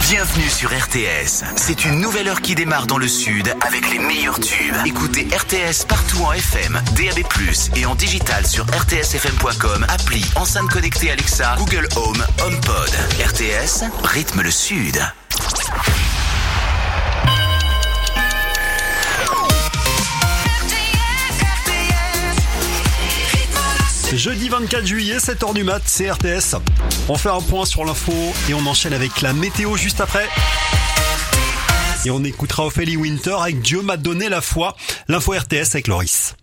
Bienvenue sur RTS. C'est une nouvelle heure qui démarre dans le sud avec les meilleurs tubes. Écoutez RTS partout en FM, DAB+, et en digital sur rtsfm.com, appli, enceinte connectée Alexa, Google Home, HomePod. RTS, rythme le sud. Jeudi 24 juillet, 7h du mat, c'est RTS. On fait un point sur l'info et on enchaîne avec la météo juste après. Et on écoutera Ophélie Winter avec Dieu m'a donné la foi. L'info RTS avec Loris.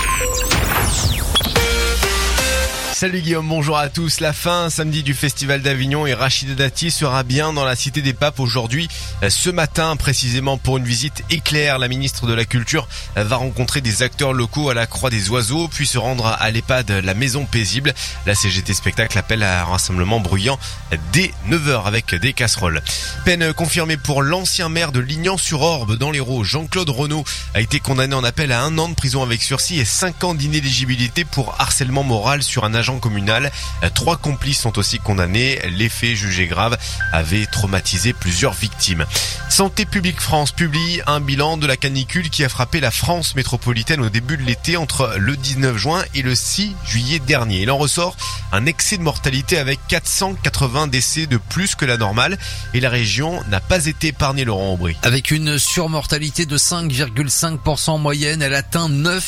Salut Guillaume, bonjour à tous. La fin samedi du Festival d'Avignon et Rachida Dati sera bien dans la Cité des Papes aujourd'hui. Ce matin, précisément pour une visite éclair, la ministre de la Culture va rencontrer des acteurs locaux à la Croix des Oiseaux, puis se rendre à l'EHPAD La Maison Paisible. La CGT Spectacle appelle à un rassemblement bruyant dès 9h avec des casseroles. Peine confirmée pour l'ancien maire de Lignan-sur-Orbe dans l'Hérault. Jean-Claude Renaud a été condamné en appel à 1 an de prison avec sursis et 5 ans d'inéligibilité pour harcèlement moral sur un agent communal. 3 complices sont aussi condamnés. Les faits jugés graves avaient traumatisé plusieurs victimes. Santé publique France publie un bilan de la canicule qui a frappé la France métropolitaine au début de l'été entre le 19 juin et le 6 juillet dernier. Il en ressort un excès de mortalité avec 480 décès de plus que la normale et la région n'a pas été épargnée, Laurent Aubry. Avec une surmortalité de 5,5% en moyenne, elle atteint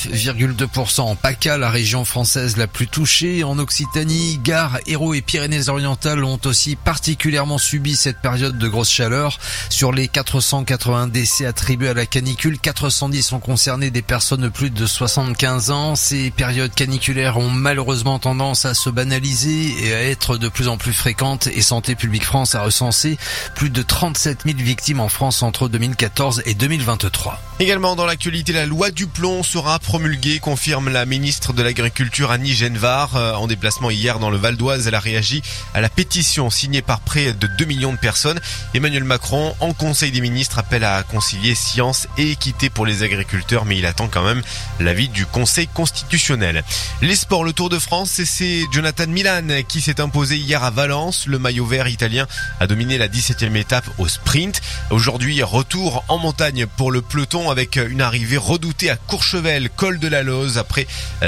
9,2%. En PACA, la région française la plus touchée. En Occitanie, Gard, Hérault et Pyrénées-Orientales ont aussi particulièrement subi cette période de grosse chaleur. Sur les 480 décès attribués à la canicule, 410 sont concernés des personnes de plus de 75 ans. Ces périodes caniculaires ont malheureusement tendance à se banaliser et à être de plus en plus fréquentes et Santé publique France a recensé plus de 37 000 victimes en France entre 2014 et 2023. Également dans l'actualité, la loi du plomb sera promulguée, confirme la ministre de l'Agriculture Annie Genevard. En déplacement hier dans le Val d'Oise, elle a réagi à la pétition signée par près de 2 millions de personnes. Emmanuel Macron, en Conseil des ministres, appelle à concilier science et équité pour les agriculteurs, mais il attend quand même l'avis du Conseil constitutionnel. Les sports, le Tour de France, c'est Jonathan Milan qui s'est imposé hier à Valence. Le maillot vert italien a dominé la 17e étape au sprint. Aujourd'hui, retour en montagne pour le peloton avec une arrivée redoutée à Courchevel, col de la Loze, après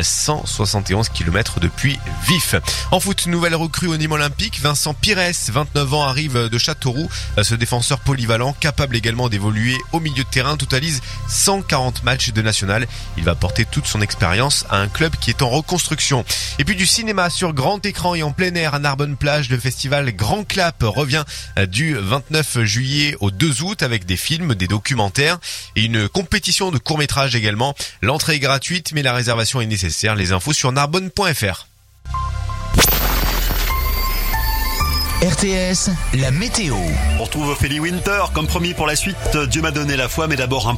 171 km depuis Vif. En foot, nouvelle recrue au Nîmes Olympique, Vincent Pires, 29 ans, arrive de Châteauroux. Ce défenseur polyvalent, capable également d'évoluer au milieu de terrain, totalise 140 matchs de national. Il va apporter toute son expérience à un club qui est en reconstruction. Et puis du cinéma sur grand écran et en plein air à Narbonne-Plage, le festival Grand Clap revient du 29 juillet au 2 août avec des films, des documentaires et une compétition de courts-métrages également. L'entrée est gratuite mais la réservation est nécessaire. Les infos sur narbonne.fr. RTS, la météo. On retrouve Ophélie Winter comme promis pour la suite. Dieu m'a donné la foi, mais d'abord un